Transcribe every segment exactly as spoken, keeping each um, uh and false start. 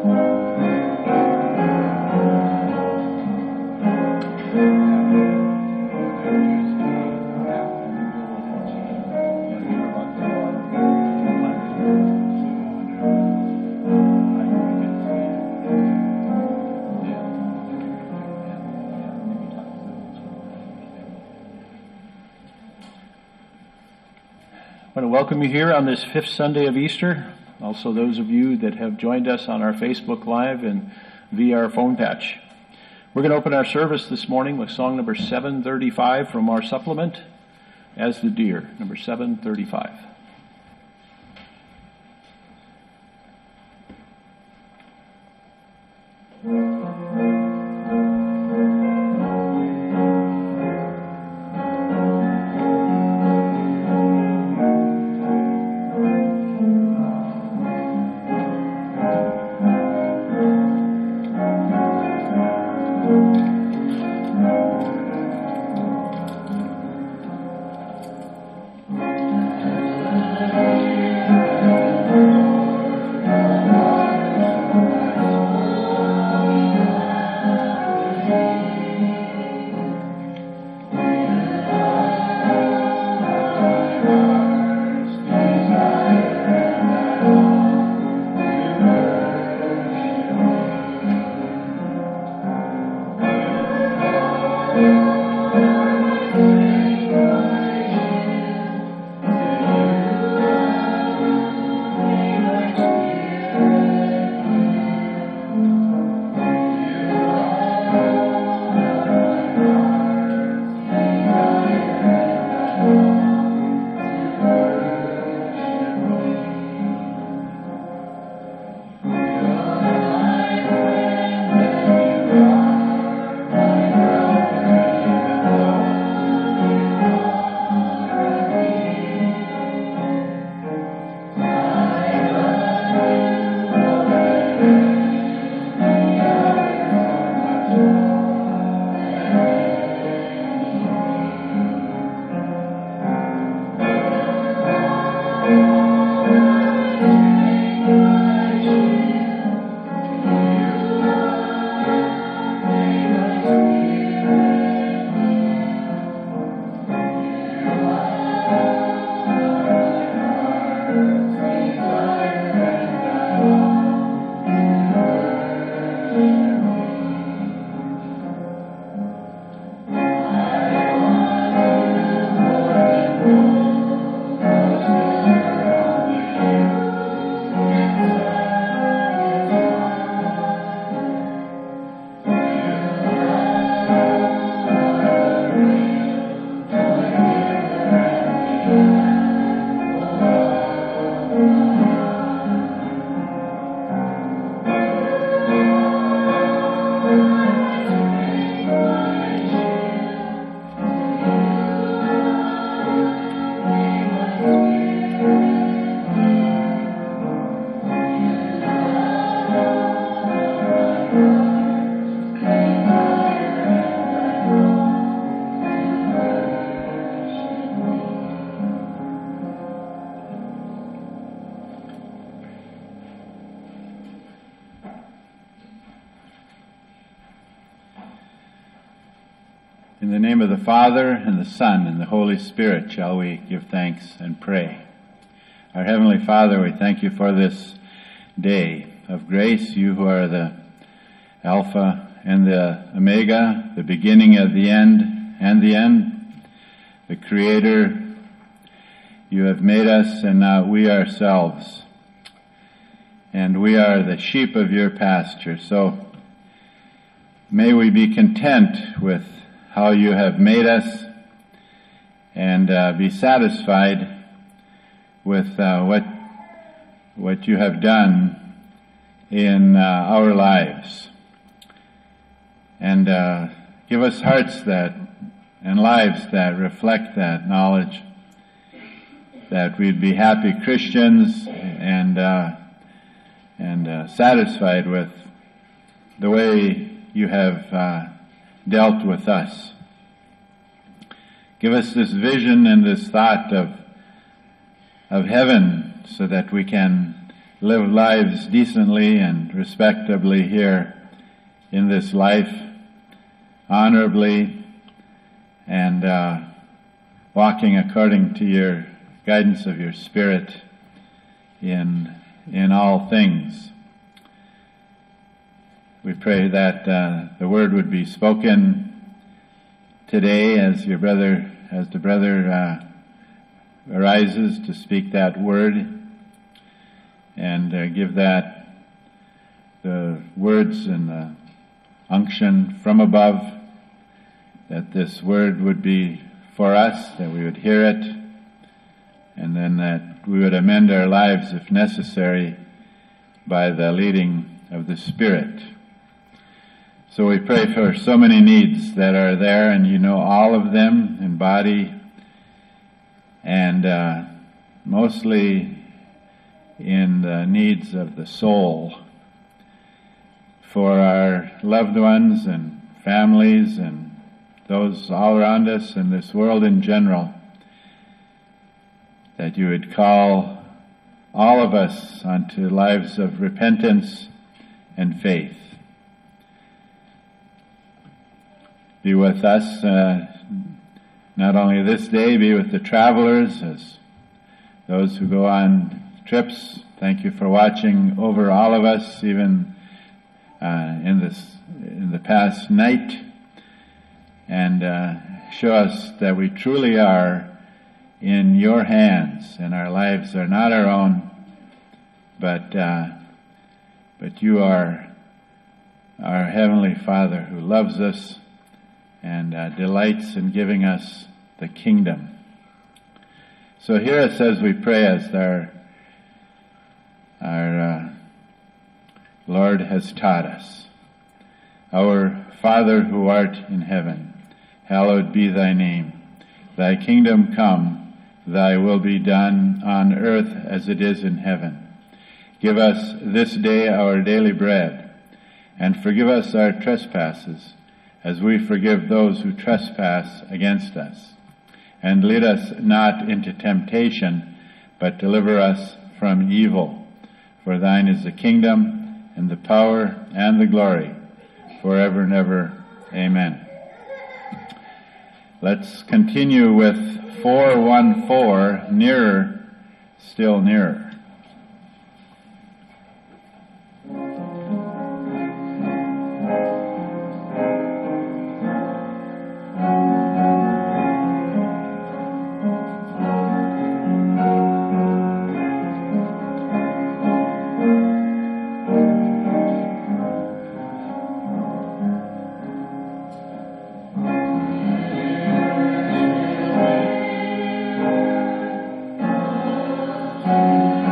I want to welcome you here on this fifth Sunday of Easter. Also those of you that have joined us on our Facebook Live and via our phone patch. We're going to open our service this morning with song number seven thirty-five from our supplement, As the Deer, number seven thirty-five. In the name of the Father, and the Son, and the Holy Spirit shall we give thanks and pray. Our Heavenly Father, we thank you for this day of grace, you who are the Alpha and the Omega, the beginning of the end and the end, the Creator. You have made us, and now we ourselves. And we are the sheep of your pasture. So may we be content with how you have made us, and uh, be satisfied with uh, what what you have done in uh, our lives. And uh, give us hearts that and lives that reflect that knowledge, that we'd be happy Christians and uh, and uh, satisfied with the way you have uh, dealt with us. Give us this vision and this thought of of heaven, so that we can live lives decently and respectably here in this life, honorably, and uh, walking according to your guidance of your Spirit in in all things. We pray that uh, the word would be spoken today as your brother, as the brother uh, arises to speak that word, and uh, give that the words and the unction from above, that this word would be for us, that we would hear it, and then that we would amend our lives if necessary by the leading of the Spirit. So we pray for so many needs that are there, and you know all of them in body, and uh, mostly in the needs of the soul, for our loved ones and families and those all around us and this world in general, that you would call all of us onto lives of repentance and faith. Be with us, uh, not only this day, be with the travelers, as those who go on trips. Thank you for watching over all of us, even uh, in this in the past night, and uh, show us that we truly are in your hands, and our lives are not our own, but uh, but you are our Heavenly Father who loves us and uh, delights in giving us the kingdom. So hear us as we pray, as our our uh, Lord has taught us. Our Father who art in heaven, hallowed be thy name. Thy kingdom come, thy will be done on earth as it is in heaven. Give us this day our daily bread, and forgive us our trespasses, as we forgive those who trespass against us. And lead us not into temptation, but deliver us from evil. For thine is the kingdom, and the power, and the glory, forever and ever. Amen. Let's continue with four one four, Nearer, Still Nearer. Thank you.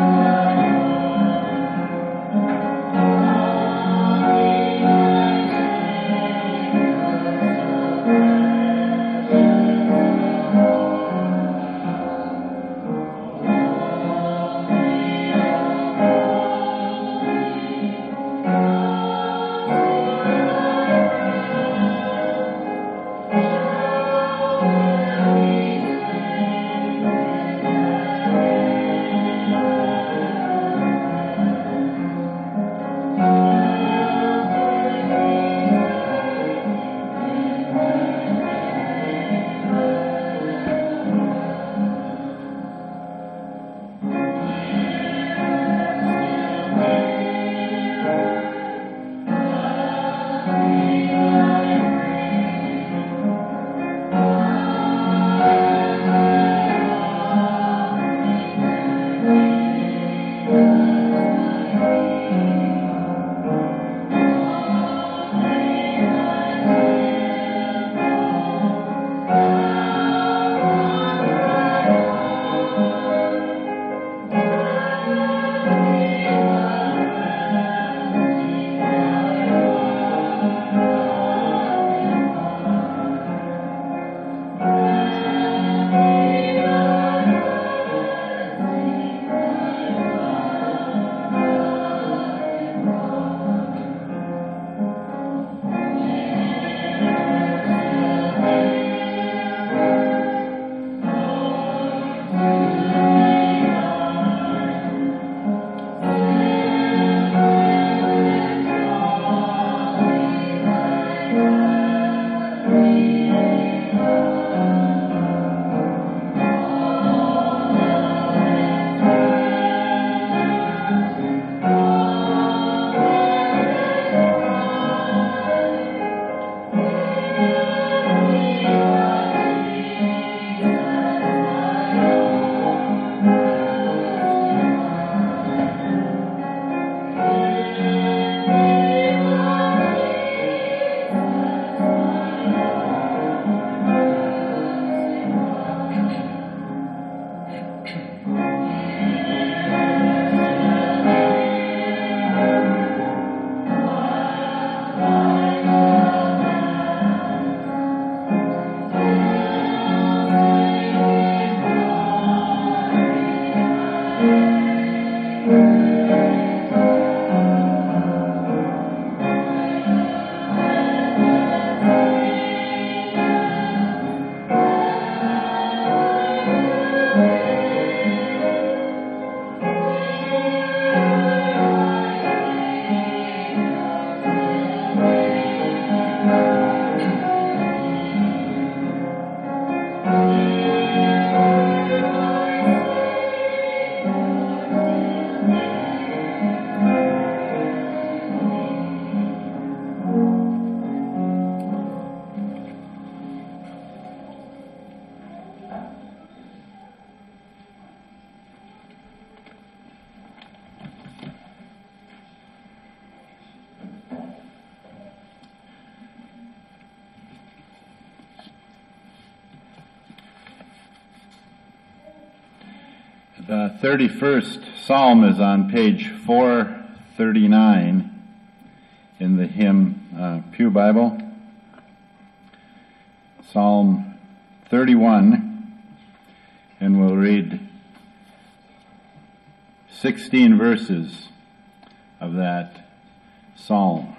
The thirty-first Psalm is on page four thirty-nine in the hymn uh, Pew Bible. Psalm thirty-one, and we'll read sixteen verses of that psalm.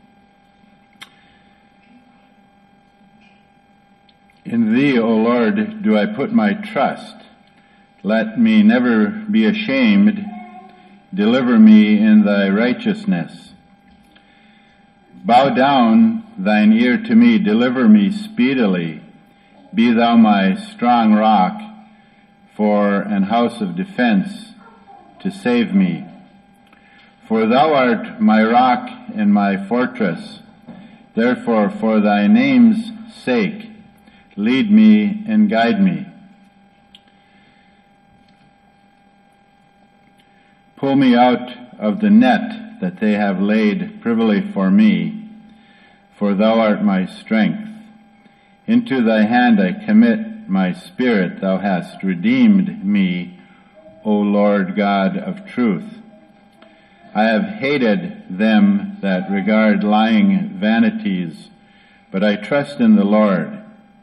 In Thee, O Lord, do I put my trust. Let me never be ashamed. Deliver me in Thy righteousness. Bow down Thine ear to me. Deliver me speedily. Be Thou my strong rock for an house of defense to save me. For Thou art my rock and my fortress. Therefore, for Thy name's sake, lead me and guide me. Pull me out of the net that they have laid privily for me, for Thou art my strength. Into Thy hand I commit my spirit. Thou hast redeemed me, O Lord God of truth. I have hated them that regard lying vanities, but I trust in the Lord.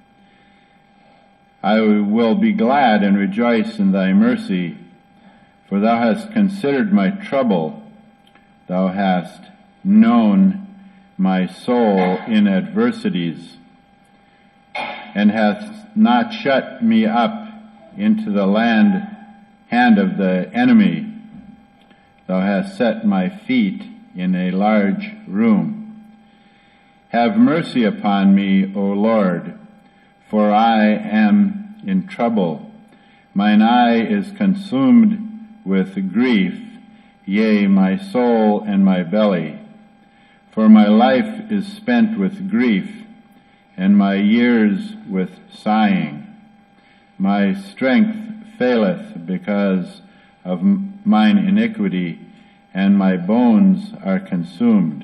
I will be glad and rejoice in Thy mercy, for Thou hast considered my trouble. Thou hast known my soul in adversities, and hast not shut me up into the land hand of the enemy. Thou hast set my feet in a large room. Have mercy upon me, O Lord, for I am in trouble. Mine eye is consumed with grief, yea, my soul and my belly. For my life is spent with grief, and my years with sighing. My strength faileth because of mine iniquity, and my bones are consumed.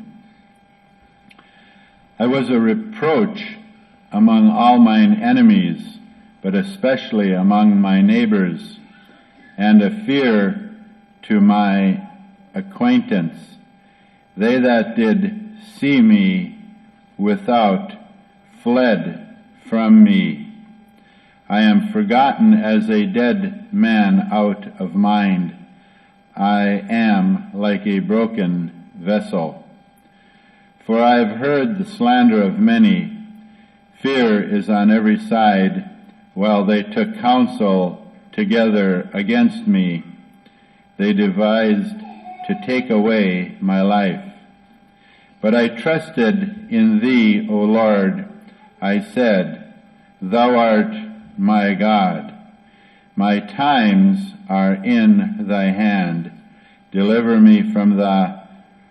I was a reproach among all mine enemies, but especially among my neighbors, and a fear to my acquaintance. They that did see me without fled from me. I am forgotten as a dead man out of mind. I am like a broken vessel. For I have heard the slander of many. Fear is on every side, while they took counsel together against me. They devised to take away my life. But I trusted in Thee, O Lord. I said, Thou art my God. My times are in Thy hand. Deliver me from the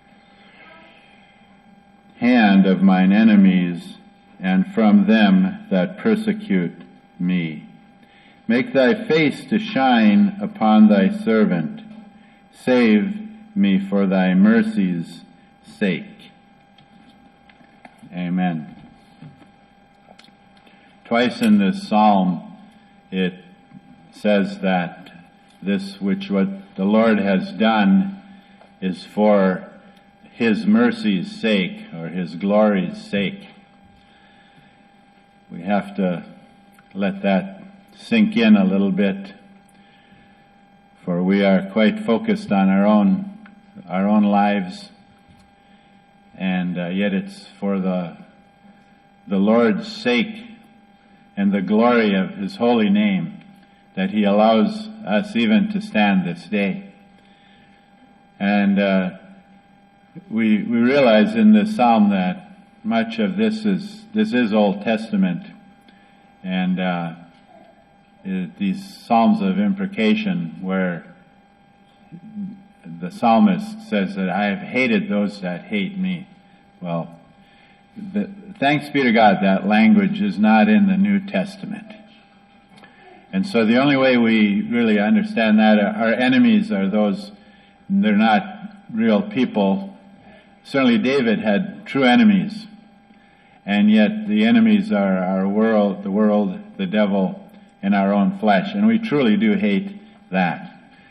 hand of mine enemies, and from them that persecute me. Make Thy face to shine upon Thy servant. Save me for Thy mercy's sake. Amen. Twice in this psalm it says that this which what the Lord has done is for His mercy's sake, or His glory's sake. We have to let that sink in a little bit, for we are quite focused on our own our own lives, and uh, yet it's for the the Lord's sake and the glory of His holy name that He allows us even to stand this day. And uh, we we realize in this psalm that much of this is this is Old Testament, and uh, it, these psalms of imprecation where the psalmist says that I have hated those that hate me. Well, the, thanks be to God that language is not in the New Testament. And so the only way we really understand that, our enemies are those, they're not real people. Certainly David had true enemies, and yet the enemies are our world, the world, the devil, and our own flesh. And we truly do hate that.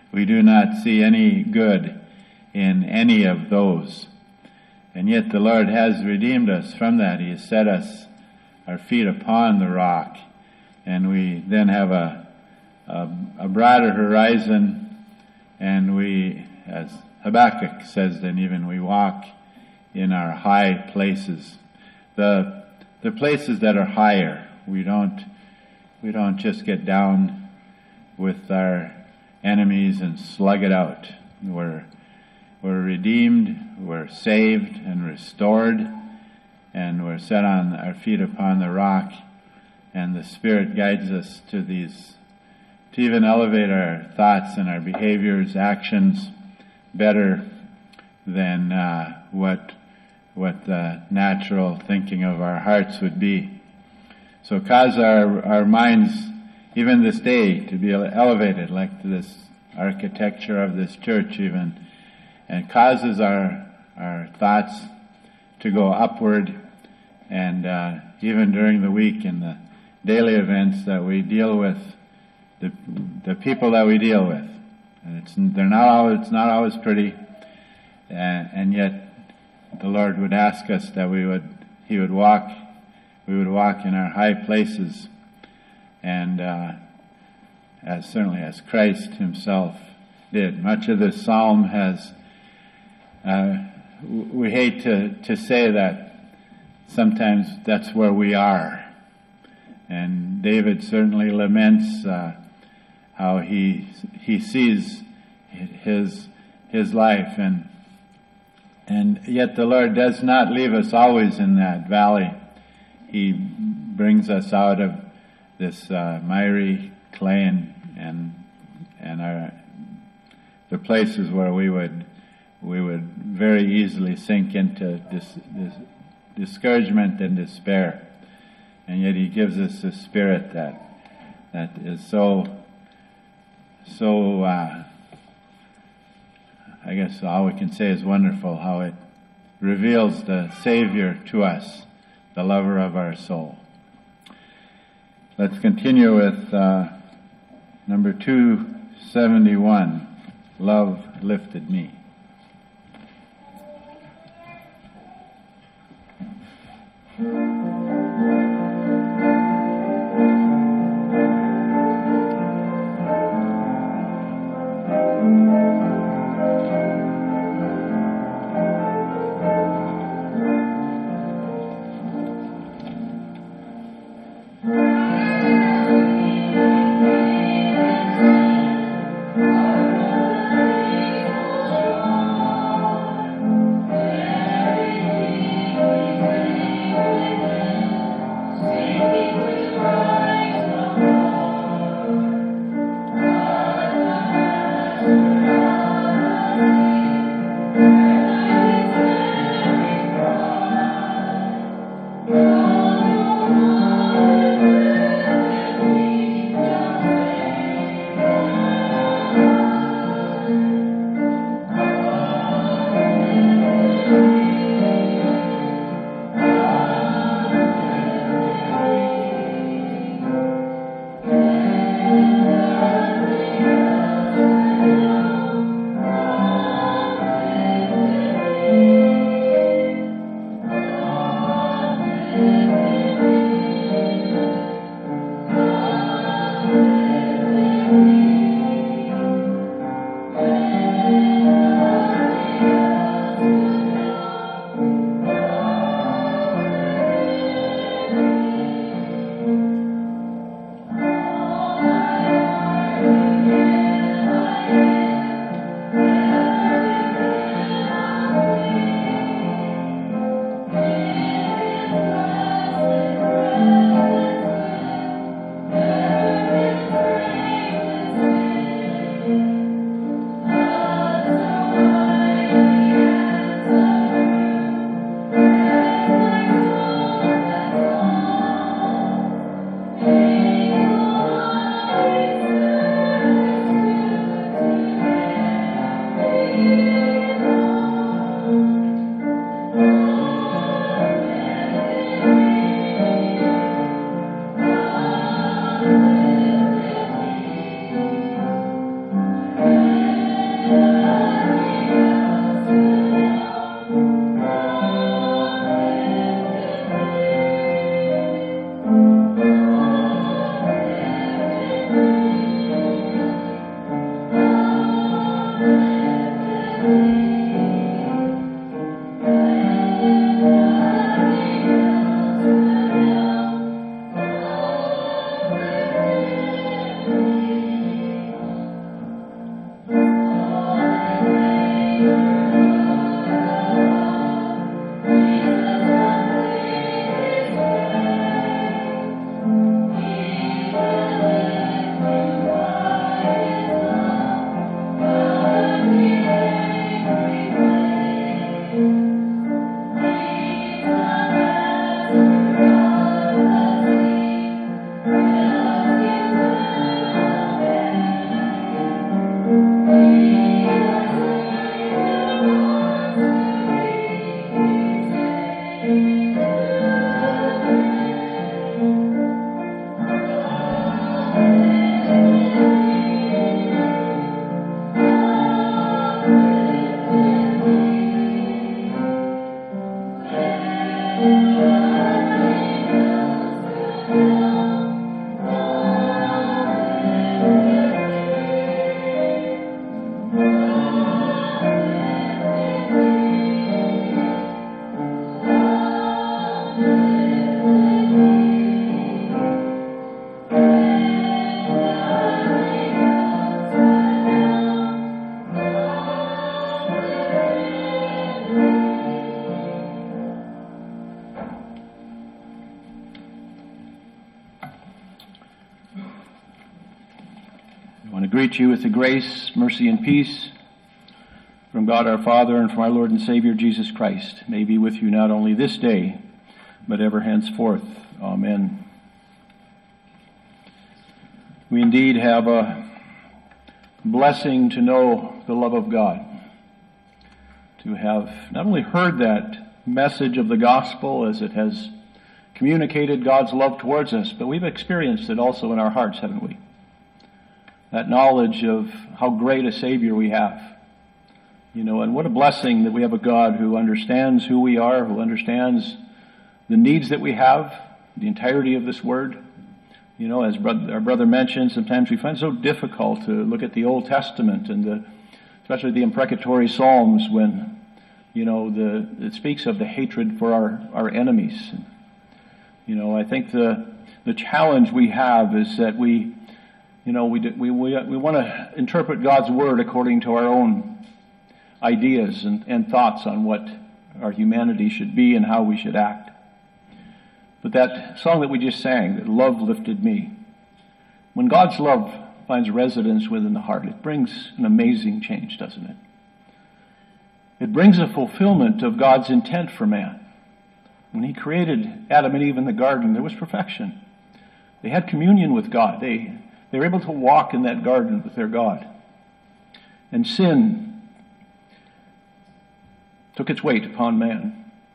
We do not see any good in any of those. And yet the Lord has redeemed us from that. He has set us, our feet upon the rock. And we then have a, a, a broader horizon, and we, as Habakkuk says, then even we walk in our high places. The, the places that are higher, we don't, we don't just get down with our enemies and slug it out. We're, we're redeemed, we're saved and restored, and we're set on our feet upon the rock, and the Spirit guides us to these, to even elevate our thoughts and our behaviors, actions better than uh, what what the natural thinking of our hearts would be. So cause our, our minds, even this day, to be elevated, like this architecture of this church even, and causes our our thoughts to go upward, and uh, even during the week in the daily events that we deal with, the the people that we deal with, and it's they're not always it's not always pretty, uh, and yet the Lord would ask us that we would He would walk we would walk in our high places, and uh, as certainly as Christ Himself did. Much of this psalm has uh, we hate to to say that sometimes that's where we are, and David certainly laments uh, how he he sees his his life, and and yet the Lord does not leave us always in that valley. He brings us out of this uh, miry clay and and and our, the places where we would we would very easily sink into dis, dis, discouragement and despair, and yet He gives us a spirit that that is so so. Uh, I guess all we can say is wonderful, how it reveals the Savior to us, the lover of our soul. Let's continue with uh, number two seventy-one, Love Lifted Me. Greet you with the grace, mercy, and peace from God our Father and from our Lord and Savior Jesus Christ. May be with you not only this day, but ever henceforth. Amen. We indeed have a blessing to know the love of God, to have not only heard that message of the gospel as it has communicated God's love towards us, but we've experienced it also in our hearts, haven't we? That knowledge of how great a Savior we have. You know, and what a blessing that we have a God who understands who we are, who understands the needs that we have, the entirety of this Word. You know, as our brother mentioned, sometimes we find it so difficult to look at the Old Testament and the, especially the imprecatory Psalms when, you know, the it speaks of the hatred for our, our enemies. You know, I think the the challenge we have is that we You know, we, do, we we we want to interpret God's Word according to our own ideas and, and thoughts on what our humanity should be and how we should act. But that song that we just sang, that love lifted me, when God's love finds residence within the heart, it brings an amazing change, doesn't it? It brings a fulfillment of God's intent for man. When He created Adam and Eve in the garden, there was perfection. They had communion with God. They They were able to walk in that garden with their God. And sin took its weight upon man.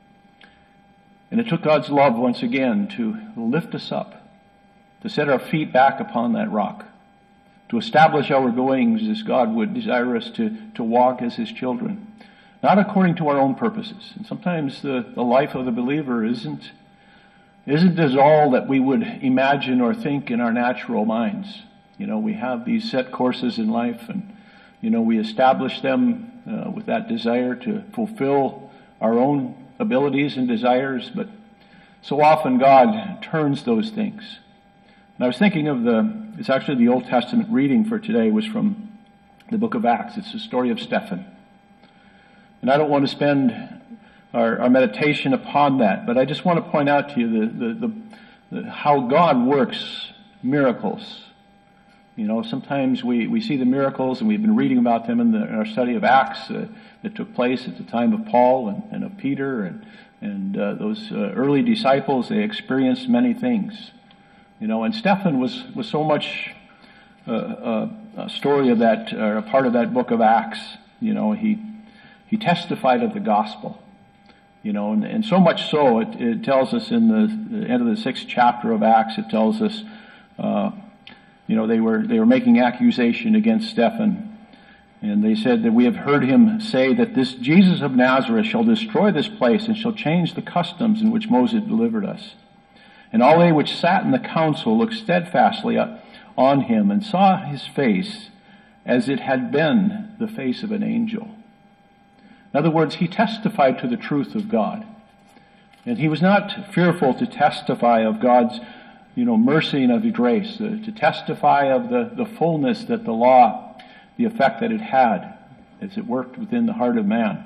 And it took God's love once again to lift us up, to set our feet back upon that rock, to establish our goings as God would desire us to, to walk as His children, not according to our own purposes. And sometimes the, the life of the believer isn't Isn't as all that we would imagine or think in our natural minds. You know, we have these set courses in life and, you know, we establish them uh, with that desire to fulfill our own abilities and desires, but so often God turns those things. And I was thinking of the, it's actually the Old Testament reading for today was from the book of Acts. It's the story of Stephen. And I don't want to spend Our, our meditation upon that, but I just want to point out to you the, the, the, the how God works miracles. You know, sometimes we, we see the miracles, and we've been reading about them in, the, in our study of Acts uh, that took place at the time of Paul and, and of Peter and and uh, those uh, early disciples. They experienced many things. You know, and Stephen was was so much uh, uh, a story of that, or a part of that book of Acts. You know, he he testified of the gospel. You know, and, and so much so, it, it tells us in the, the end of the sixth chapter of Acts, it tells us, uh, you know, they were they were making accusation against Stephen. And they said that we have heard him say that this Jesus of Nazareth shall destroy this place and shall change the customs in which Moses delivered us. And all they which sat in the council looked steadfastly on him and saw his face as it had been the face of an angel. In other words, he testified to the truth of God. And he was not fearful to testify of God's, you know, mercy and of His grace, uh, to testify of the, the fullness that the law, the effect that it had as it worked within the heart of man.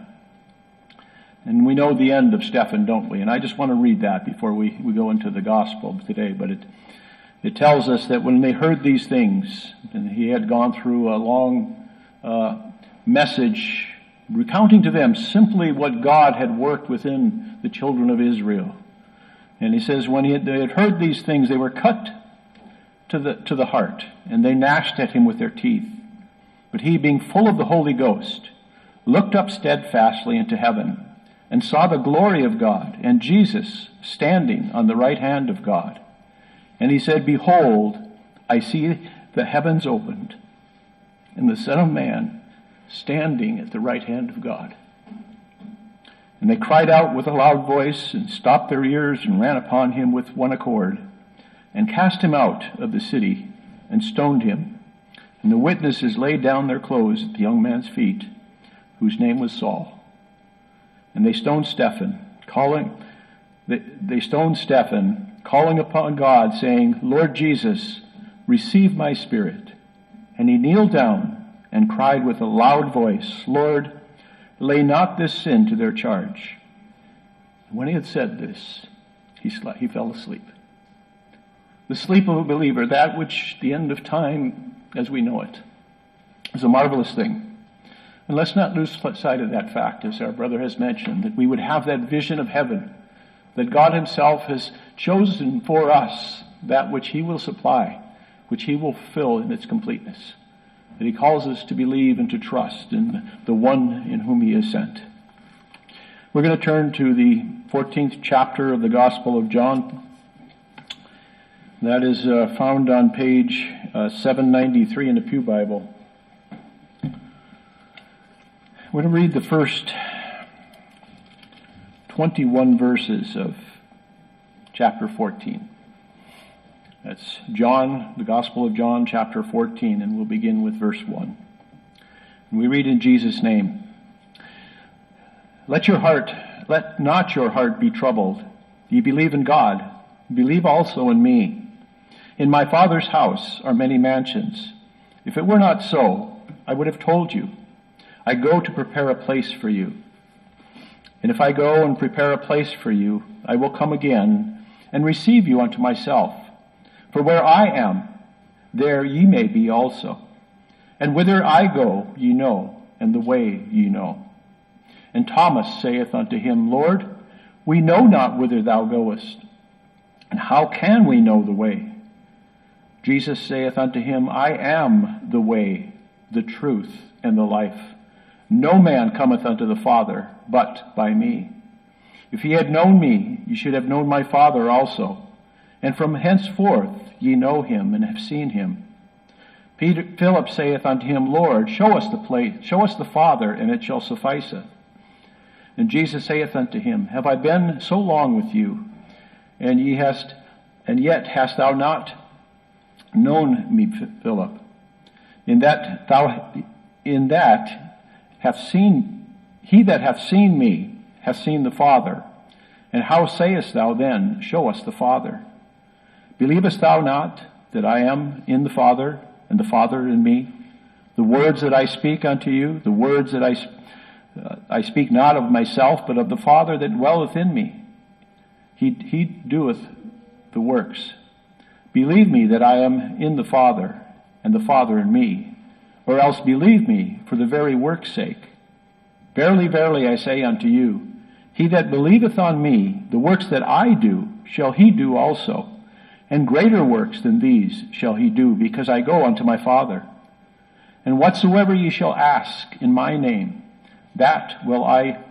And we know the end of Stephen, don't we? And I just want to read that before we, we go into the gospel today. But it it tells us that when they heard these things, and he had gone through a long uh, message recounting to them simply what God had worked within the children of Israel. And he says, when he had, they had heard these things, they were cut to the to the heart, and they gnashed at him with their teeth. But he, being full of the Holy Ghost, looked up steadfastly into heaven, and saw the glory of God, and Jesus standing on the right hand of God. And he said, Behold, I see the heavens opened, and the Son of Man standing at the right hand of God. And they cried out with a loud voice, and stopped their ears, and ran upon him with one accord, and cast him out of the city, and stoned him. And the witnesses laid down their clothes at the young man's feet, whose name was Saul. And they stoned Stephen, calling they, they stoned Stephen, calling upon God, saying, Lord Jesus, receive my spirit. And he kneeled down and cried with a loud voice, Lord, lay not this sin to their charge. And when he had said this, he, sl- he fell asleep. The sleep of a believer, that which the end of time as we know it, is a marvelous thing. And let's not lose sight of that fact, as our brother has mentioned, that we would have that vision of heaven, that God himself has chosen for us that which he will supply, which he will fill in its completeness, that he calls us to believe and to trust in the one in whom he is sent. We're going to turn to the fourteenth chapter of the Gospel of John. That is uh, found on page uh, seven ninety-three in the Pew Bible. We're going to read the first twenty-one verses of chapter fourteen. That's John, the Gospel of John, chapter fourteen, and we'll begin with verse one. And we read in Jesus' name, Let your heart, let not your heart be troubled. Ye believe in God, believe also in me. In my Father's house are many mansions. If it were not so, I would have told you. I go to prepare a place for you. And if I go and prepare a place for you, I will come again and receive you unto myself. For where I am, there ye may be also. And whither I go, ye know, and the way ye know. And Thomas saith unto him, Lord, we know not whither thou goest, and how can we know the way? Jesus saith unto him, I am the way, the truth, and the life. No man cometh unto the Father but by me. If ye had known me, ye should have known my Father also. And from henceforth ye know him and have seen him. Peter, Philip saith unto him, Lord, show us the place, show us the Father, and it shall suffice us. And Jesus saith unto him, Have I been so long with you, and ye hast, and yet hast thou not known me, Philip? In that thou, in that hath seen he that hath seen me hath seen the Father. And how sayest thou then, Show us the Father? Believest thou not that I am in the Father, and the Father in me? The words that I speak unto you, the words that I, uh, I speak not of myself, but of the Father that dwelleth in me. He, he doeth the works. Believe me that I am in the Father, and the Father in me, or else believe me for the very work's sake. Verily, verily, I say unto you, he that believeth on me, the works that I do, shall he do also. And greater works than these shall he do, because I go unto my Father. And whatsoever ye shall ask in my name, that will I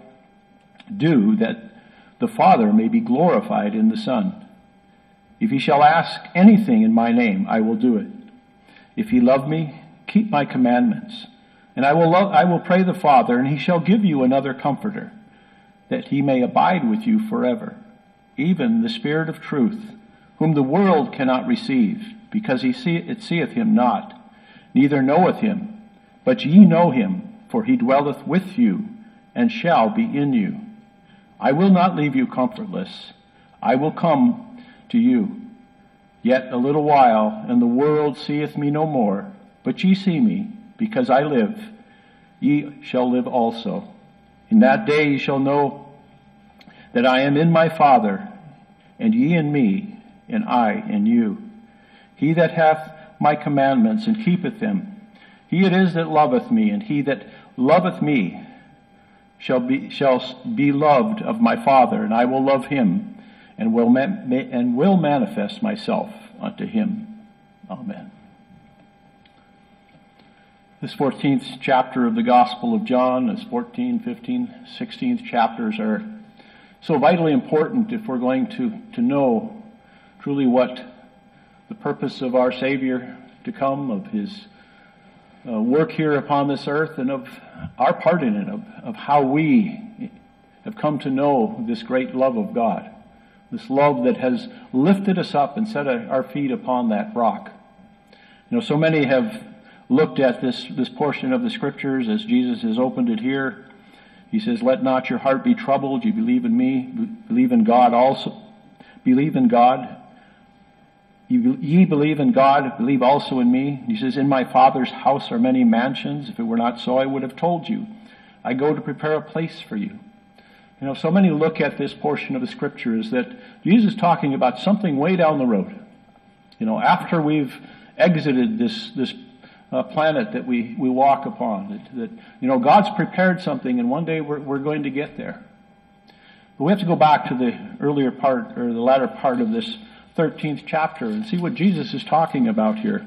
do, that the Father may be glorified in the Son. If ye shall ask anything in my name, I will do it. If ye love me, keep my commandments. And I will love, I will pray the Father, and he shall give you another Comforter, that he may abide with you forever, even the Spirit of truth, whom the world cannot receive, because he see, it seeth him not, neither knoweth him. But ye know him, for he dwelleth with you, and shall be in you. I will not leave you comfortless. I will come to you. Yet a little while, and the world seeth me no more. But ye see me, because I live. Ye shall live also. In that day ye shall know that I am in my Father, and ye in me, and I in you. He that hath my commandments and keepeth them, he it is that loveth me, and he that loveth me shall be shall be loved of my Father, and I will love him, and will ma- and will manifest myself unto him. Amen. This fourteenth chapter of the Gospel of John, this fourteen, fifteen, sixteenth chapters are so vitally important if we're going to, to know truly what the purpose of our Savior to come, of his uh, work here upon this earth, and of our part in it, of, of how we have come to know this great love of God, this love that has lifted us up and set our feet upon that rock. You know, so many have looked at this, this portion of the Scriptures as Jesus has opened it here. He says, let not your heart be troubled. You believe in me, believe in God also. Believe in God. You, ye believe in God, believe also in me. He says, in my Father's house are many mansions. If it were not so, I would have told you. I go to prepare a place for you. You know, so many look at this portion of the Scriptures that Jesus is talking about something way down the road. You know, after we've exited this, this uh, planet that we, we walk upon, that, that, you know, God's prepared something and one day we're, we're going to get there. But we have to go back to the earlier part, or the latter part of this thirteenth chapter and see what Jesus is talking about here.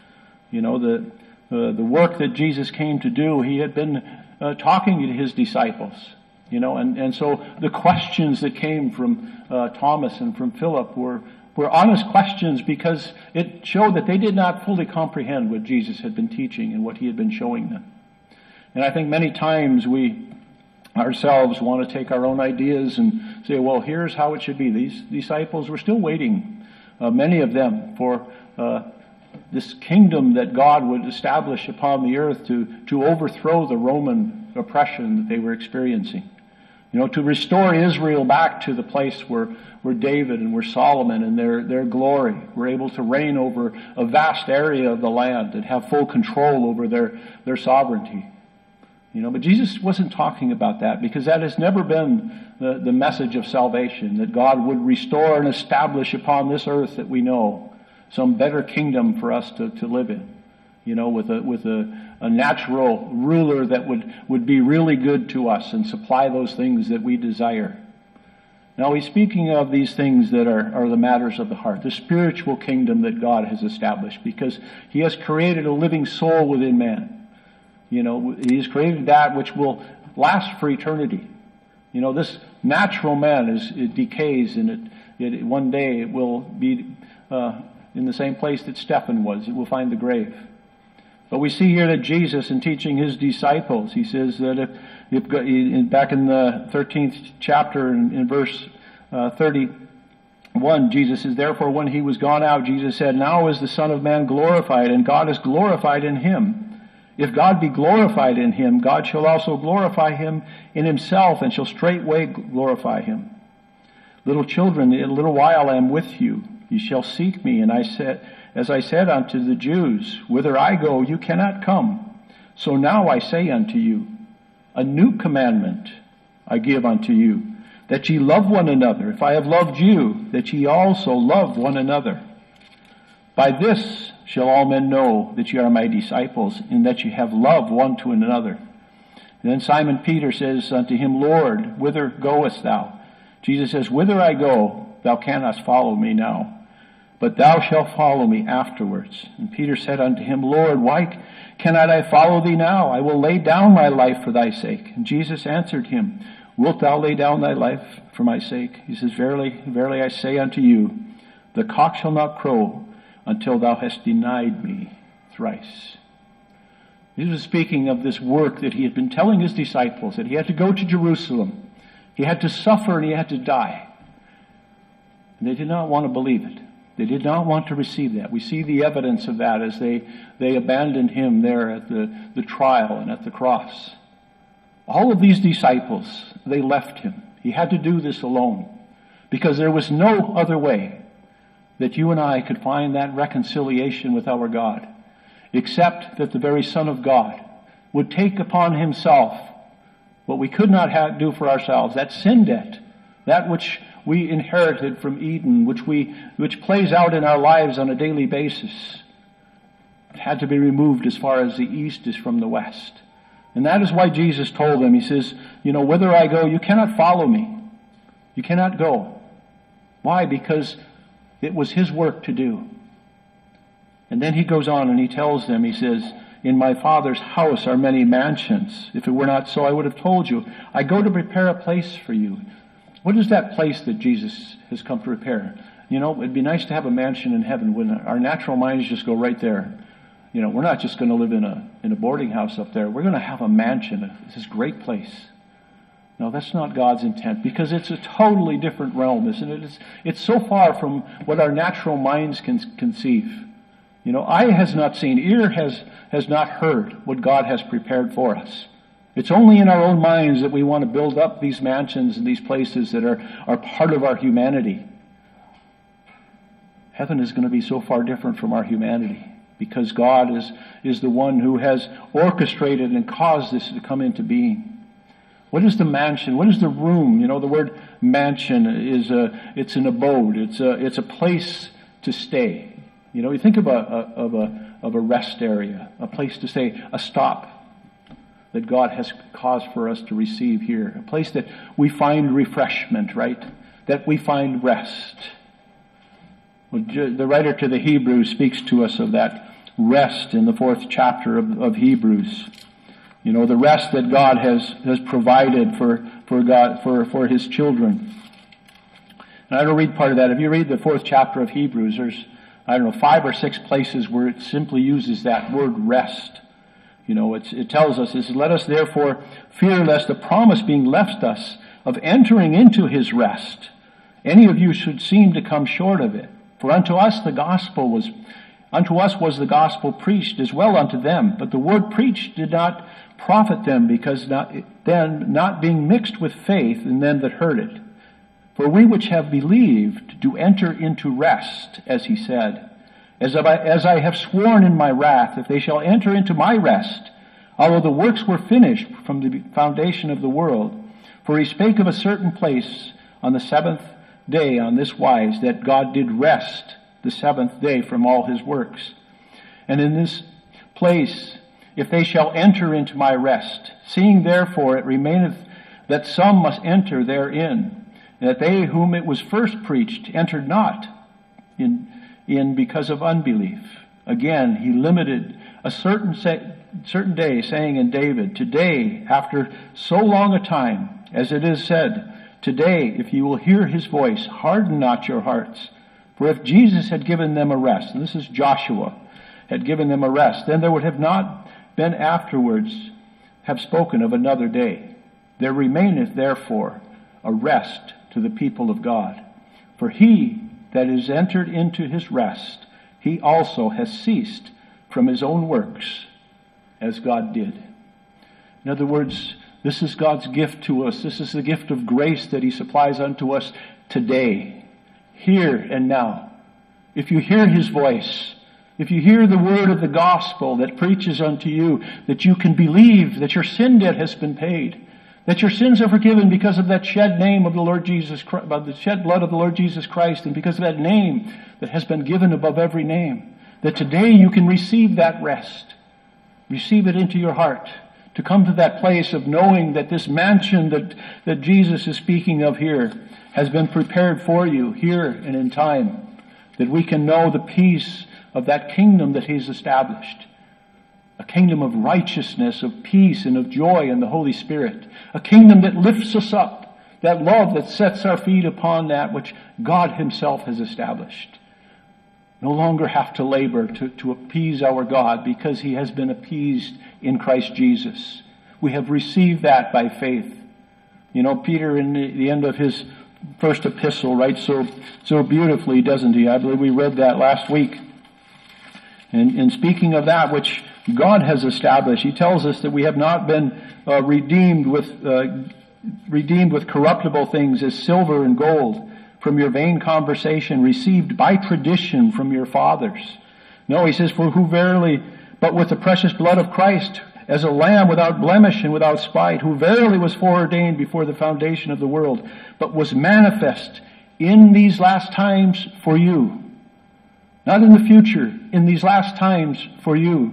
You know, the uh, the work that Jesus came to do, he had been uh, talking to his disciples. You know, and, and so the questions that came from uh, Thomas and from Philip were, were honest questions because it showed that they did not fully comprehend what Jesus had been teaching and what he had been showing them. And I think many times we ourselves want to take our own ideas and say, well, here's how it should be. These disciples were still waiting, uh, many of them, for uh, this kingdom that God would establish upon the earth to, to overthrow the Roman oppression that they were experiencing. You know, to restore Israel back to the place where, where David and where Solomon and their, their glory were able to reign over a vast area of the land and have full control over their, their sovereignty. You know, but Jesus wasn't talking about that because that has never been the, the message of salvation, that God would restore and establish upon this earth that we know some better kingdom for us to, to live in. You know, with a, with a, a natural ruler that would, would be really good to us and supply those things that we desire. Now he's speaking of these things that are, are the matters of the heart, the spiritual kingdom that God has established, because he has created a living soul within man. You know, he's created that which will last for eternity. You know, this natural man is, it decays, and it, it one day it will be uh, in the same place that Stephen was. It will find the grave. But we see here that Jesus, in teaching his disciples, he says that if, if back in the thirteenth chapter, in, in verse uh, thirty-one, Jesus says, therefore when he was gone out, Jesus said, now is the Son of Man glorified, and God is glorified in him. If God be glorified in him, God shall also glorify him in himself, and shall straightway glorify him. Little children, in a little while I am with you. Ye shall seek me, and I said, as I said unto the Jews, whither I go, you cannot come. So now I say unto you, a new commandment I give unto you, that ye love one another. If I have loved you, that ye also love one another. By this shall all men know that ye are my disciples, and that ye have love one to another. And then Simon Peter says unto him, Lord, whither goest thou? Jesus says, whither I go, thou cannot follow me now, but thou shalt follow me afterwards. And Peter said unto him, Lord, why cannot I follow thee now? I will lay down my life for thy sake. And Jesus answered him, wilt thou lay down thy life for my sake? He says, Verily, verily I say unto you, the cock shall not crow until thou hast denied me thrice. He was speaking of this work that he had been telling his disciples, that he had to go to Jerusalem. He had to suffer and he had to die. And they did not want to believe it. They did not want to receive that. We see the evidence of that as they, they abandoned him there at the, the trial and at the cross. All of these disciples, they left him. He had to do this alone, because there was no other way that you and I could find that reconciliation with our God, except that the very Son of God would take upon himself what we could not have, do for ourselves, that sin debt, that which we inherited from Eden, which we which plays out in our lives on a daily basis. It had to be removed as far as the east is from the west. And that is why Jesus told them, he says, you know, whither I go, you cannot follow me. You cannot go. Why? Because it was his work to do. And then he goes on and he tells them, he says, in my Father's house are many mansions. If it were not so, I would have told you. I go to prepare a place for you. What is that place that Jesus has come to prepare? You know, it'd be nice to have a mansion in heaven when our natural minds just go right there. You know, we're not just going to live in a in a boarding house up there. We're going to have a mansion, this great place. No, that's not God's intent, because it's a totally different realm, isn't it? It's, it's so far from what our natural minds can conceive. You know, eye has not seen, ear has, has not heard what God has prepared for us. It's only in our own minds that we want to build up these mansions and these places that are, are part of our humanity. Heaven is going to be so far different from our humanity, because God is, is the one who has orchestrated and caused this to come into being. What is the mansion? What is the room? You know, the word mansion is a, it's an abode. It's a, it's a place to stay. You know, you think of a, of a, of a rest area, a place to stay, a stop that God has caused for us to receive here. A place that we find refreshment, right? That we find rest. Well, the writer to the Hebrews speaks to us of that rest in the fourth chapter of, of Hebrews. You know, the rest that God has, has provided for, for God, for, for His children. And I don't read part of that. If you read the fourth chapter of Hebrews, there's, I don't know, five or six places where it simply uses that word rest. You know, it's, it tells us, it says, let us therefore fear lest the promise being left us of entering into His rest, any of you should seem to come short of it. For unto us the gospel was, unto us was the gospel preached as well unto them, but the word preached did not profit them, because not, then not being mixed with faith in them that heard it. For we which have believed do enter into rest, as he said, as I, as I have sworn in my wrath, if they shall enter into my rest, although the works were finished from the foundation of the world. For he spake of a certain place on the seventh day on this wise, that God did rest the seventh day from all His works. And in this place, if they shall enter into my rest, seeing therefore it remaineth that some must enter therein, and that they whom it was first preached entered not in, in because of unbelief. Again, he limited a certain say, certain day, saying in David, today, after so long a time, as it is said, today, if you will hear His voice, harden not your hearts. For if Jesus had given them a rest, and this is Joshua, had given them a rest, then there would have not been afterwards have spoken of another day. There remaineth therefore a rest to the people of God. For he that is entered into his rest, he also has ceased from his own works, as God did. In other words, this is God's gift to us. This is the gift of grace that He supplies unto us today, here and now. If you hear His voice, if you hear the word of the gospel that preaches unto you that you can believe that your sin debt has been paid, that your sins are forgiven because of that shed name of the Lord Jesus Christ, by the shed blood of the Lord Jesus Christ, and because of that name that has been given above every name, that today you can receive that rest, receive it into your heart, to come to that place of knowing that this mansion that, that Jesus is speaking of here has been prepared for you here and in time, that we can know the peace of that kingdom that He's established. A kingdom of righteousness, of peace, and of joy in the Holy Spirit. A kingdom that lifts us up. That love that sets our feet upon that which God Himself has established. No longer have to labor to, to appease our God, because He has been appeased in Christ Jesus. We have received that by faith. You know, Peter in the, the end of his first epistle writes so, so beautifully, doesn't he? I believe we read that last week. And in speaking of that which God has established, he tells us that we have not been uh, redeemed with uh, redeemed with corruptible things as silver and gold from your vain conversation received by tradition from your fathers. No, he says, for who verily, but with the precious blood of Christ, as a lamb without blemish and without spite, who verily was foreordained before the foundation of the world, but was manifest in these last times for you. Not in the future, in these last times for you.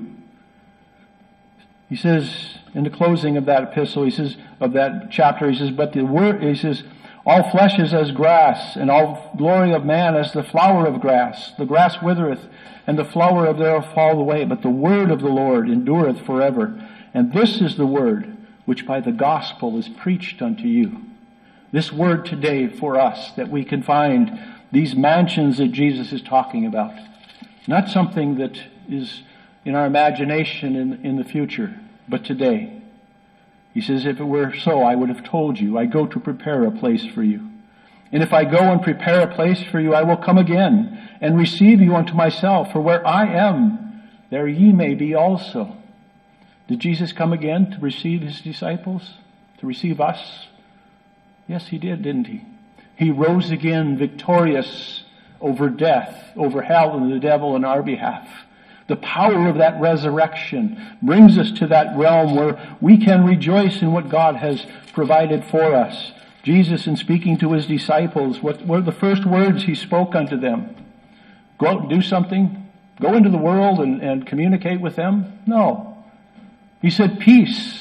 He says, in the closing of that epistle, he says, of that chapter, he says, but the word, he says, all flesh is as grass, and all glory of man as the flower of grass. The grass withereth, and the flower of thereof falleth away, but the word of the Lord endureth forever. And this is the word which by the gospel is preached unto you. This word today for us, that we can find these mansions that Jesus is talking about. Not something that is in our imagination in, in the future, but today. He says, if it were so, I would have told you. I go to prepare a place for you. And if I go and prepare a place for you, I will come again and receive you unto myself. For where I am, there ye may be also. Did Jesus come again to receive his disciples? To receive us? Yes, he did, didn't he? He rose again victorious over death, over hell and the devil on our behalf. The power of that resurrection brings us to that realm where we can rejoice in what God has provided for us. Jesus, in speaking to his disciples, what were the first words he spoke unto them? Go out and do something? Go into the world and, and communicate with them? No. He said, peace.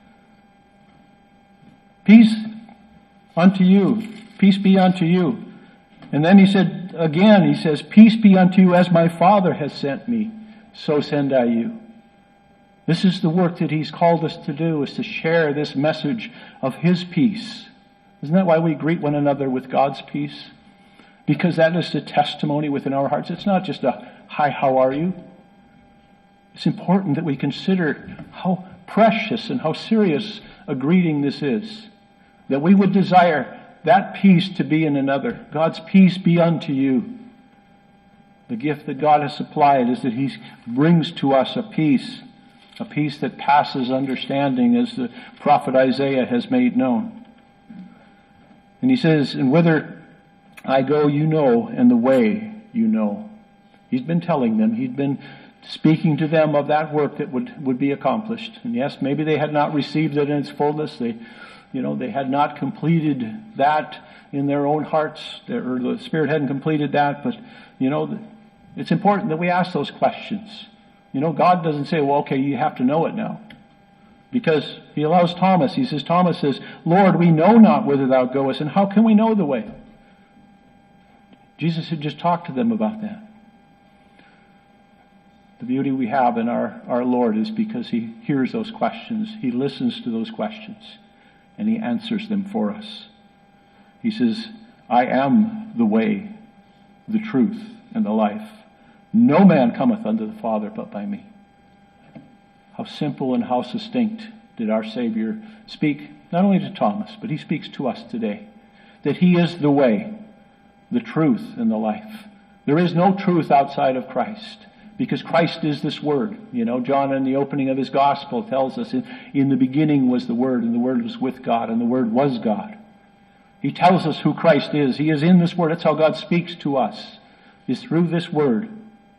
Peace unto you. Peace be unto you. And then he said, again, he says, peace be unto you as my Father has sent me, so send I you. This is the work that he's called us to do, is to share this message of his peace. Isn't that why we greet one another with God's peace? Because that is the testimony within our hearts. It's not just a, hi, how are you? It's important that we consider how precious and how serious a greeting this is. That we would desire that peace to be in another. God's peace be unto you. The gift that God has supplied is that he brings to us a peace, a peace that passes understanding, as the prophet Isaiah has made known. And he says, and whither I go you know, and the way you know. He's been telling them, he'd been speaking to them of that work that would, would be accomplished. And yes, maybe they had not received it in its fullness. They, you know, they had not completed that in their own hearts, or the Spirit hadn't completed that, but, you know, it's important that we ask those questions. You know, God doesn't say, well, okay, you have to know it now. Because he allows Thomas, he says, Thomas says, Lord, we know not whither thou goest, and how can we know the way? Jesus had just talked to them about that. The beauty we have in our, our Lord is because he hears those questions. He listens to those questions, and he answers them for us. He says, I am the way, the truth, and the life. No man cometh unto the Father but by me. How simple and how succinct did our Savior speak, not only to Thomas, but he speaks to us today. That he is the way, the truth, and the life. There is no truth outside of Christ, because Christ is this Word. You know, John in the opening of his Gospel tells us, in, in the beginning was the Word, and the Word was with God, and the Word was God. He tells us who Christ is. He is in this Word. That's how God speaks to us, is through this Word.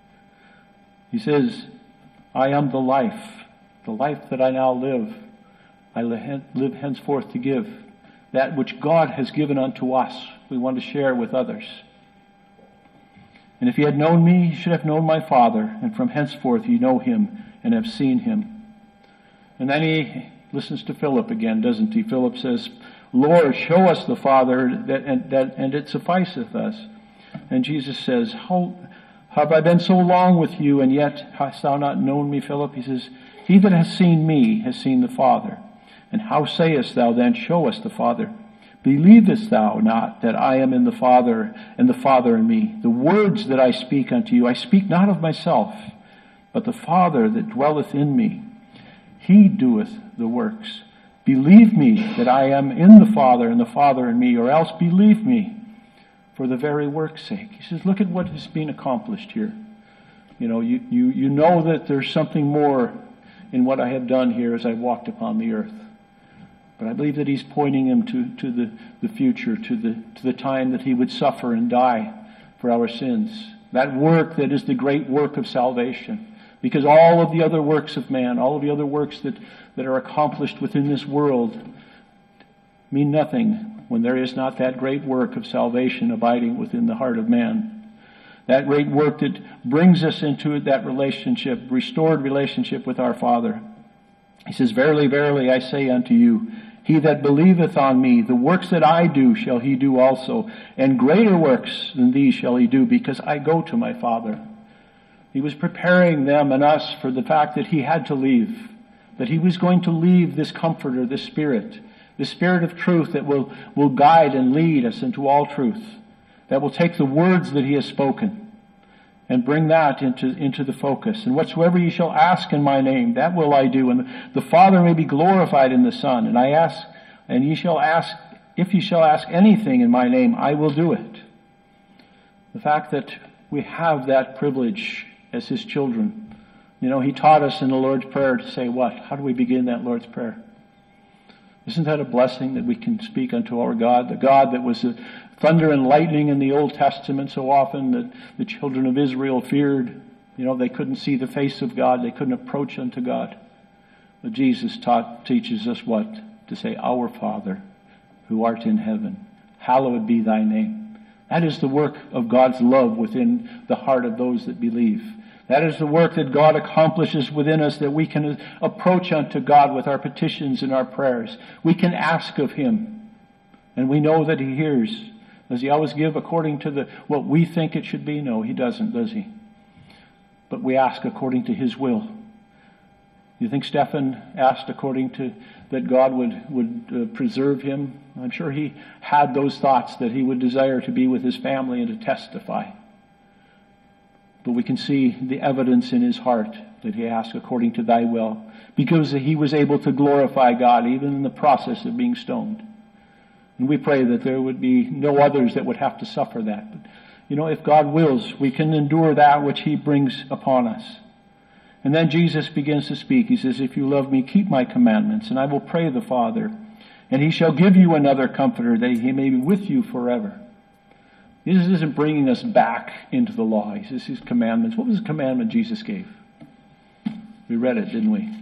He says, I am the life. The life that I now live, I live henceforth to give. That which God has given unto us, we want to share with others. And if ye had known me, ye should have known my Father, and from henceforth ye know him and have seen him. And then he listens to Philip again, doesn't he? Philip says, Lord, show us the Father, that, and, that, and it sufficeth us. And Jesus says, How have I been so long with you, and yet hast thou not known me, Philip? He says, he that has seen me has seen the Father. And how sayest thou then, show us the Father? Believest thou not that I am in the Father, and the Father in me? The words that I speak unto you, I speak not of myself, but the Father that dwelleth in me, he doeth the works. Believe me that I am in the Father, and the Father in me, or else believe me for the very work's sake. He says, look at what is being accomplished here. You know, you, you, you know that there's something more in what I have done here as I walked upon the earth. But I believe that he's pointing him to, to the, the future, to the, to the time that he would suffer and die for our sins. That work that is the great work of salvation. Because all of the other works of man, all of the other works that, that are accomplished within this world mean nothing when there is not that great work of salvation abiding within the heart of man. That great work that brings us into that relationship, restored relationship with our Father. He says, Verily, verily, I say unto you, he that believeth on me, the works that I do shall he do also, and greater works than these shall he do, because I go to my Father. He was preparing them and us for the fact that he had to leave, that he was going to leave this Comforter, this Spirit, the Spirit of truth that will, will guide and lead us into all truth, that will take the words that he has spoken and bring that into, into the focus. And whatsoever ye shall ask in my name, that will I do. And the Father may be glorified in the Son. And I ask, and ye shall ask, if ye shall ask anything in my name, I will do it. The fact that we have that privilege as his children. You know, he taught us in the Lord's Prayer to say what? How do we begin that Lord's Prayer? Isn't that a blessing that we can speak unto our God? The God that was the thunder and lightning in the Old Testament so often that the children of Israel feared. You know, they couldn't see the face of God. They couldn't approach unto God. But Jesus taught, teaches us what? To say, Our Father, who art in heaven, hallowed be thy name. That is the work of God's love within the heart of those that believe. That is the work that God accomplishes within us, that we can approach unto God with our petitions and our prayers. We can ask of him, and we know that he hears. Does he always give according to the what we think it should be? No, he doesn't, does he? But we ask according to his will. You think Stephen asked according to that God would, would uh, preserve him? I'm sure he had those thoughts that he would desire to be with his family and to testify. But we can see the evidence in his heart that he asked according to thy will, because he was able to glorify God even in the process of being stoned. And we pray that there would be no others that would have to suffer that. But, you know, if God wills, we can endure that which he brings upon us. And then Jesus begins to speak. He says, if you love me, keep my commandments, and I will pray the Father, and he shall give you another comforter, that he may be with you forever. Jesus isn't bringing us back into the law. He says his commandments. What was the commandment Jesus gave? We read it, didn't we?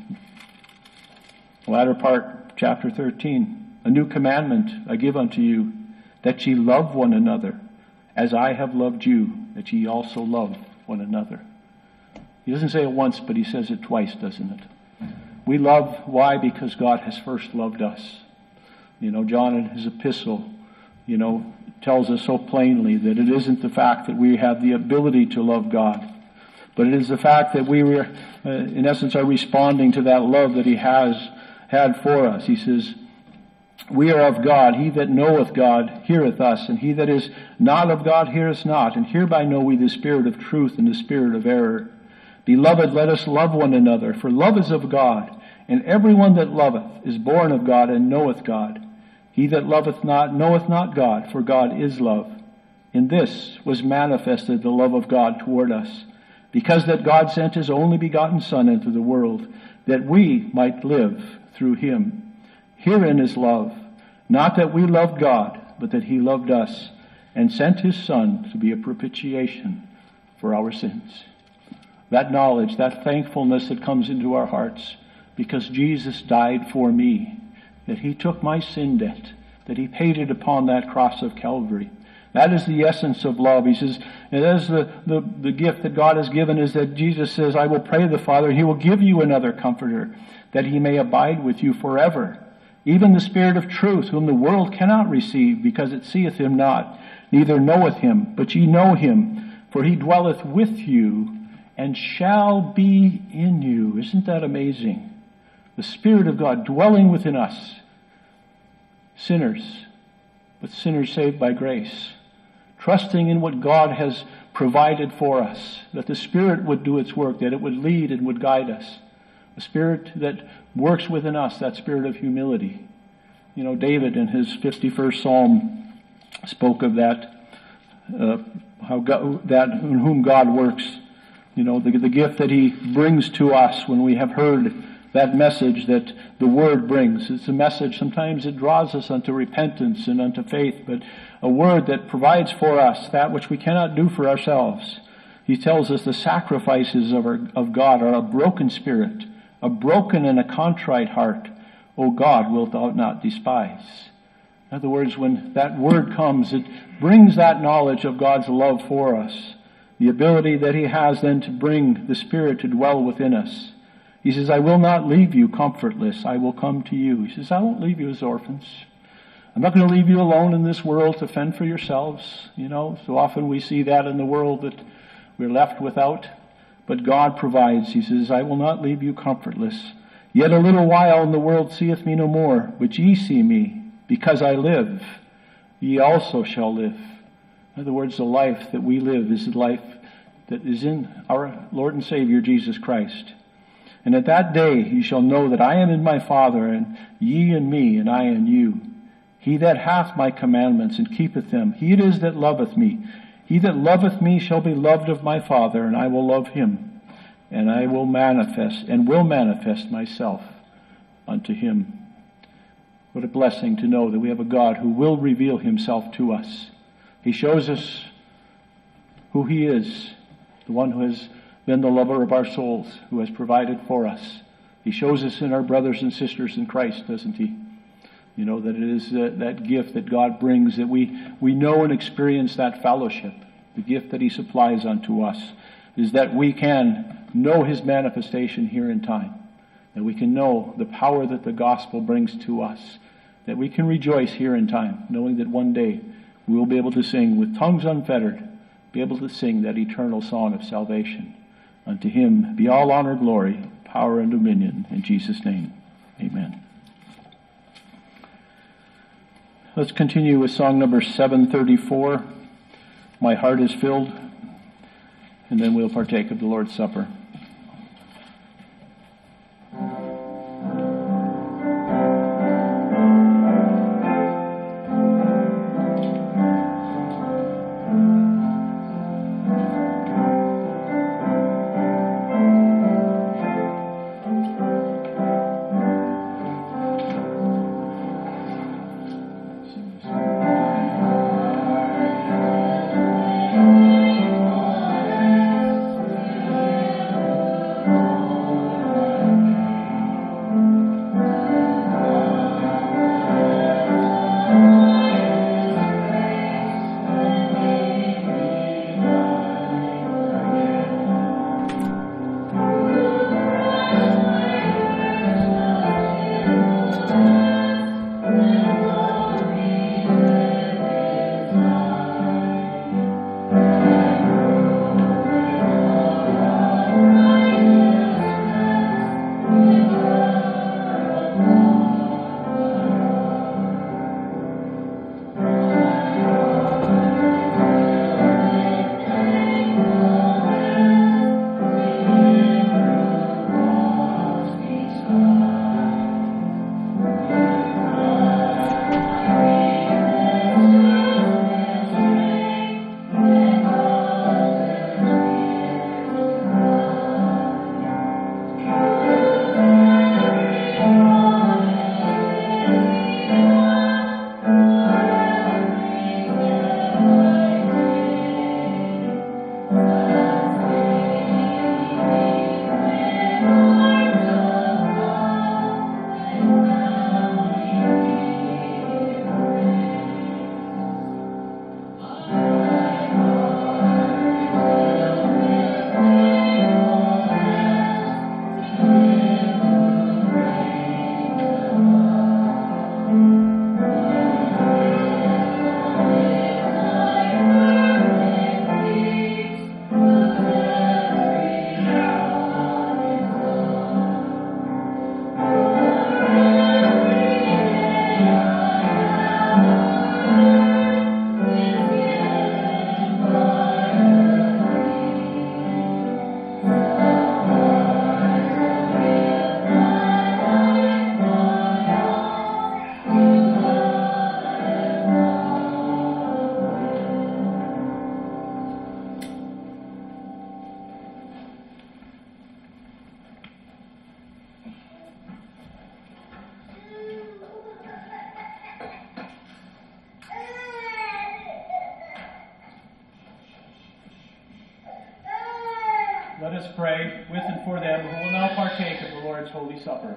The latter part, chapter thirteen. A new commandment I give unto you, that ye love one another, as I have loved you, that ye also love one another. He doesn't say it once, but he says it twice, doesn't it? We love, why? Because God has first loved us. You know, John in his epistle, you know, tells us so plainly that it isn't the fact that we have the ability to love God, but it is the fact that we were, uh, in essence, are responding to that love that he has had for us. He says, we are of God. He that knoweth God heareth us, and he that is not of God heareth not. And hereby know we the spirit of truth and the spirit of error. Beloved, let us love one another, for love is of God, and every one that loveth is born of God and knoweth God. He that loveth not knoweth not God, for God is love. In this was manifested the love of God toward us, because that God sent his only begotten Son into the world, that we might live through him. Herein is love, not that we loved God, but that he loved us, and sent his Son to be a propitiation for our sins. That knowledge, that thankfulness that comes into our hearts, because Jesus died for me, that he took my sin debt, that he paid it upon that cross of Calvary. That is the essence of love. He says, and that is the, the, the gift that God has given, is that Jesus says, I will pray the Father, and he will give you another comforter, that he may abide with you forever. Even the Spirit of truth, whom the world cannot receive, because it seeth him not, neither knoweth him, but ye know him, for he dwelleth with you, and shall be in you. Isn't that amazing? The Spirit of God dwelling within us. Sinners, but sinners saved by grace. Trusting in what God has provided for us, that the Spirit would do its work, that it would lead and would guide us. A Spirit that works within us, that spirit of humility. You know, David in his fifty-first Psalm spoke of that, uh, how God, that in whom God works. You know, the, the gift that he brings to us when we have heard that message that the Word brings. It's a message, sometimes it draws us unto repentance and unto faith, but a word that provides for us that which we cannot do for ourselves. He tells us the sacrifices of, our, of God are a broken spirit, a broken and a contrite heart. O God, wilt thou not despise? In other words, when that word comes, it brings that knowledge of God's love for us, the ability that he has then to bring the Spirit to dwell within us. He says, I will not leave you comfortless. I will come to you. He says, I won't leave you as orphans. I'm not going to leave you alone in this world to fend for yourselves. You know, so often we see that in the world that we're left without. But God provides. He says, I will not leave you comfortless. Yet a little while and the world seeth me no more. But ye see me, because I live. Ye also shall live. In other words, the life that we live is the life that is in our Lord and Savior Jesus Christ. And at that day ye shall know that I am in my Father, and ye in me, and I in you. He that hath my commandments and keepeth them, he it is that loveth me. He that loveth me shall be loved of my Father, and I will love him, and I will manifest, and will manifest myself unto him. What a blessing to know that we have a God who will reveal himself to us. He shows us who he is, the one who has been the lover of our souls, who has provided for us. He shows us in our brothers and sisters in Christ, doesn't he? You know, that it is that, that gift that God brings, that we, we know and experience that fellowship. The gift that he supplies unto us is that we can know his manifestation here in time. That we can know the power that the gospel brings to us. That we can rejoice here in time, knowing that one day we will be able to sing with tongues unfettered, be able to sing that eternal song of salvation. Unto him be all honor, glory, power, and dominion. In Jesus' name, amen. Let's continue with song number seven thirty-four, My Heart is Filled, and then we'll partake of the Lord's Supper. Let us pray with and for them who will now partake of the Lord's Holy Supper.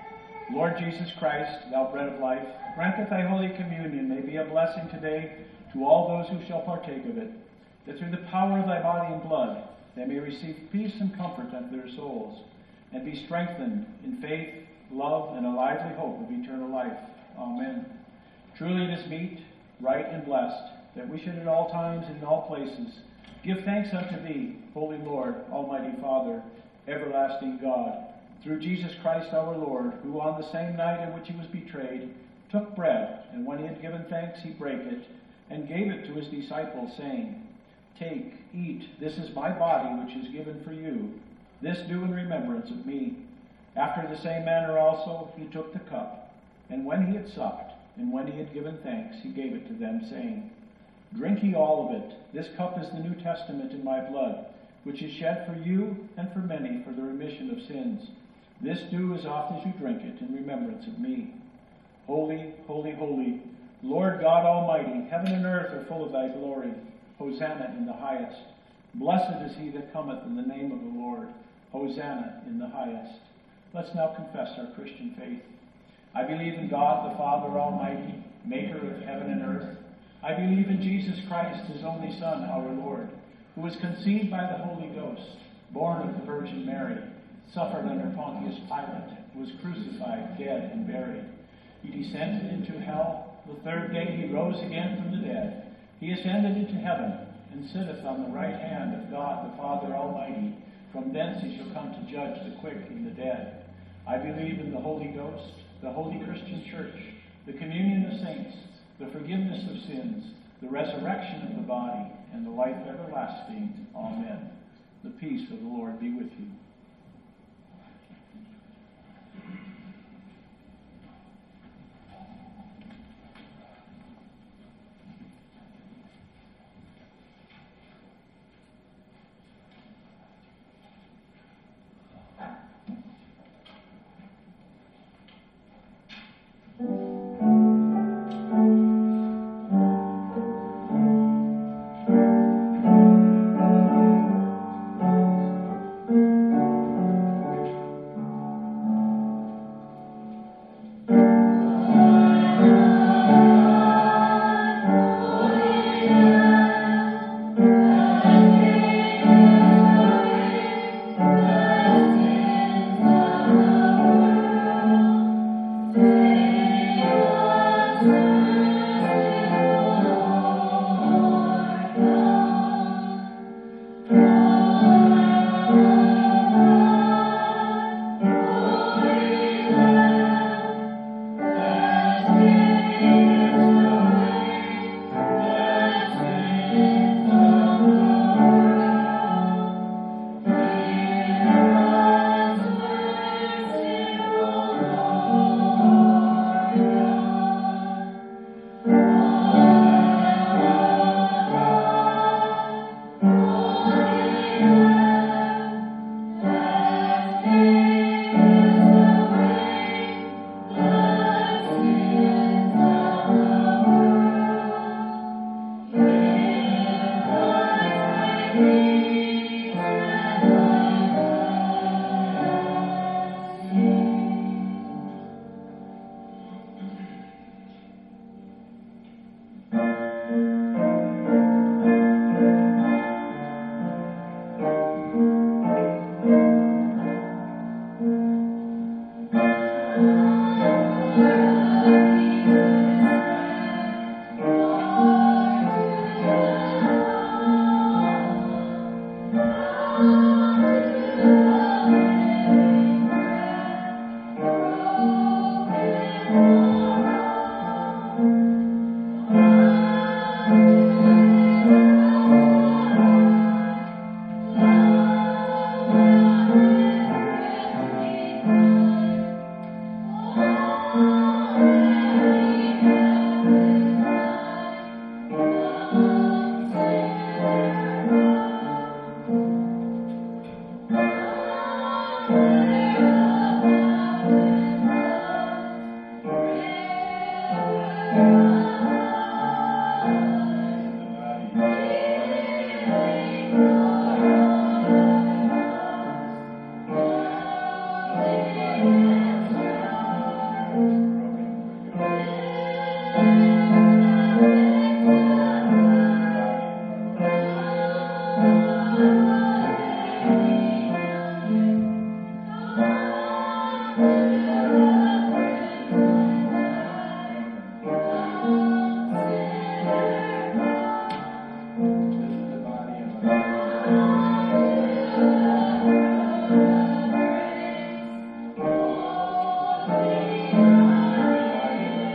Lord Jesus Christ, thou bread of life, grant that thy Holy Communion may be a blessing today to all those who shall partake of it, that through the power of thy body and blood they may receive peace and comfort unto their souls, and be strengthened in faith, love, and a lively hope of eternal life. Amen. Truly it is meet, right, and blessed, that we should at all times and in all places give thanks unto thee, Holy Lord, Almighty Father, everlasting God, through Jesus Christ our Lord, who on the same night in which he was betrayed took bread, and when he had given thanks he brake it, and gave it to his disciples, saying, Take, eat, this is my body which is given for you. This do in remembrance of me. After the same manner also he took the cup, and when he had supped, and when he had given thanks, he gave it to them, saying, Drink ye all of it. This cup is the New Testament in my blood, which is shed for you and for many for the remission of sins. This do as oft as you drink it in remembrance of me. Holy, holy, holy, Lord God Almighty, heaven and earth are full of thy glory. Hosanna in the highest. Blessed is he that cometh in the name of the Lord. Hosanna in the highest. Let's now confess our Christian faith. I believe in God the Father Almighty, maker of heaven and earth. I believe in Jesus Christ, his only Son, our Lord, who was conceived by the Holy Ghost, born of the Virgin Mary, suffered under Pontius Pilate, was crucified, dead, and buried. He descended into hell. The third day he rose again from the dead. He ascended into heaven, and sitteth on the right hand of God the Father Almighty. From thence he shall come to judge the quick and the dead. I believe in the Holy Ghost, the holy Christian church, the communion of saints, the forgiveness of sins, the resurrection of the body, and the life everlasting. Amen. The peace of the Lord be with you.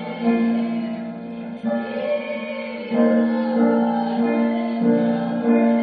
Thank you.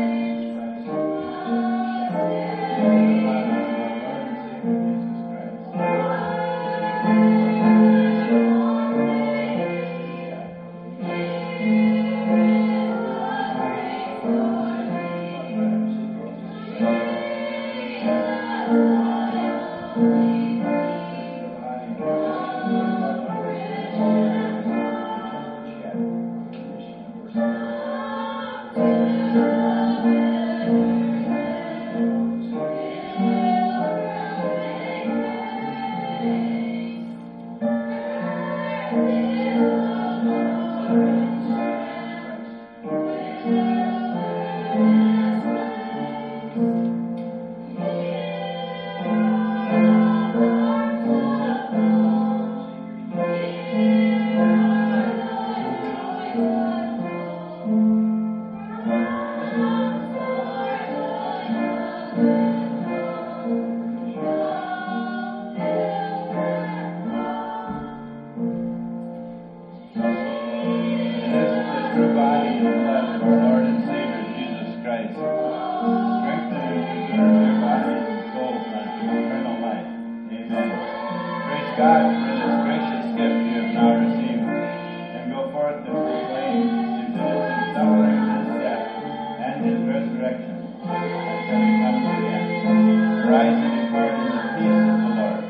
resurrection, until he comes again. Rise and depart in the peace of the Lord.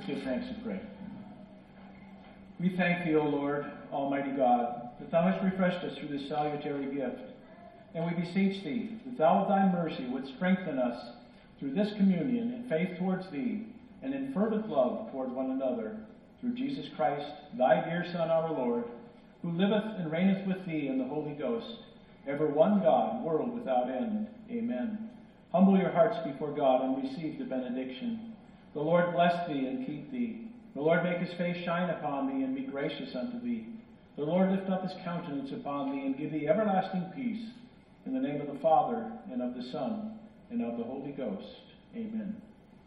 Give thanks and pray. We thank thee, O Lord, Almighty God, that thou hast refreshed us through this salutary gift. And we beseech thee that thou of thy mercy wouldst strengthen us through this communion in faith towards thee and in fervent love toward one another, through Jesus Christ, thy dear Son, our Lord, who liveth and reigneth with thee in the Holy Ghost, ever one God, world without end. Amen. Humble your hearts before God and receive the benediction. The Lord bless thee and keep thee. The Lord make his face shine upon thee and be gracious unto thee. The Lord lift up his countenance upon thee and give thee everlasting peace. In the name of the Father, and of the Son, and of the Holy Ghost. Amen.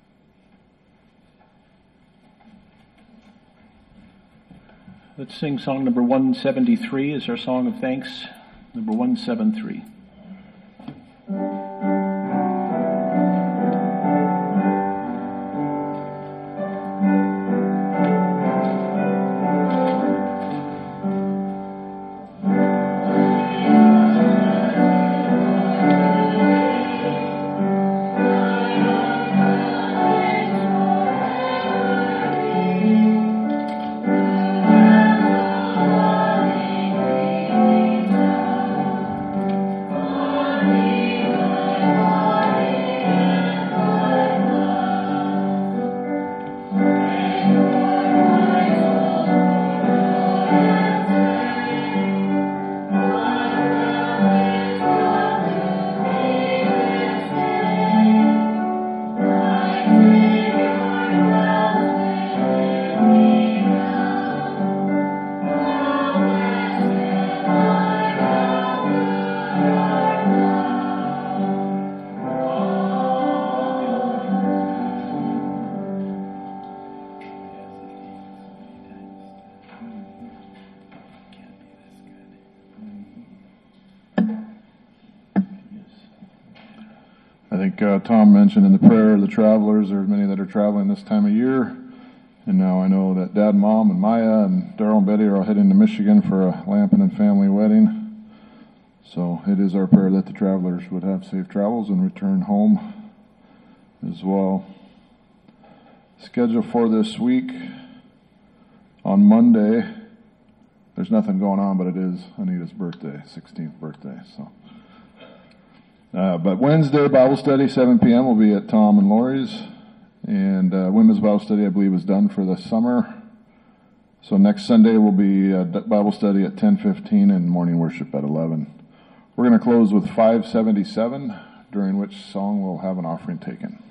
Let's sing song number one seventy-three as our song of thanks. Number one seventy-three. Uh, Tom mentioned in the prayer the travelers. There's many that are traveling this time of year. And now I know that Dad, Mom, and Maya, and Daryl and Betty are all heading to Michigan for a Lampin and family wedding. So it is our prayer that the travelers would have safe travels and return home as well. Schedule for this week on Monday. There's nothing going on, but it is Anita's birthday, sixteenth birthday. So. Uh, but Wednesday, Bible study, seven p.m. will be at Tom and Lori's. And uh, women's Bible study, I believe, is done for the summer. So next Sunday will be uh, Bible study at ten fifteen and morning worship at eleven. We're going to close with five seventy-seven, during which song we'll have an offering taken.